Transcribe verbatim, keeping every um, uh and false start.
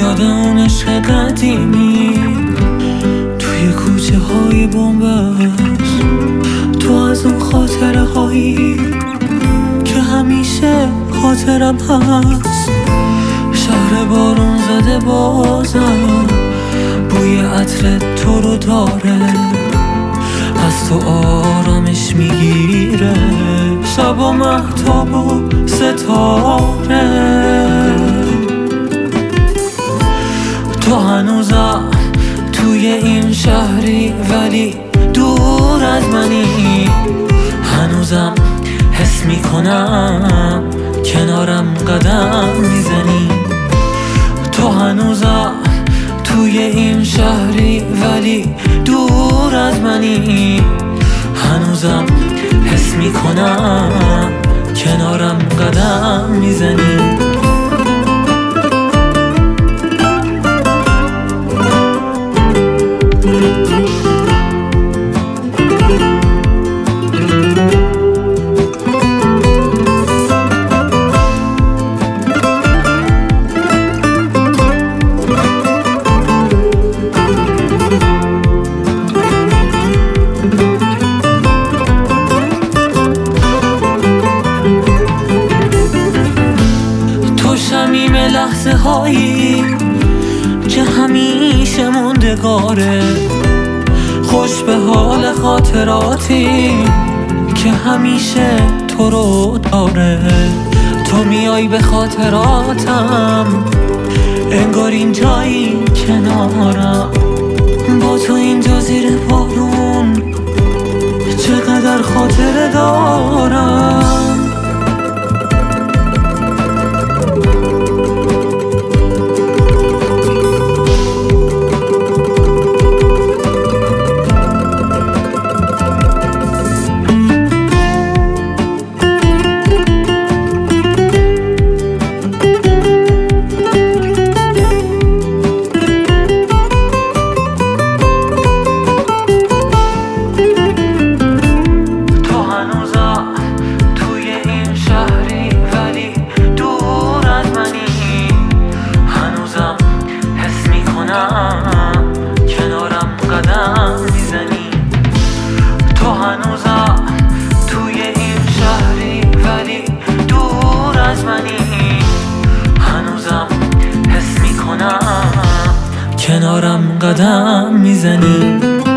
یاد اون عشق قدیمی توی کوچه های بنبست، تو از اون خاطره هایی که همیشه خاطرم هست. شهر بارون زده بازم بوی عطر تو رو داره، از تو آرامش میگیره شب و مهتاب و ستاره. تو هنوزم توی این شهری ولی دور از منی، هنوزم حس میکنم کنارم قدم میزنی. تو هنوزم توی این شهری ولی دور از منی، هنوزم حس میکنم کنارم قدم میزنی. شمیم لحظه هایی که همیشه موندگاره، خوش به حال خاطراتی که همیشه تو رو داره. تو میای به خاطراتم انگار اینجایی کنارم، با تو اینجا زیر بارون چقدر خاطره دارم. کنارم قدم میزنی. تو هنوزم توی این شهری ولی دور از منی، هنوزم حس میکنم کنارم قدم میزنی.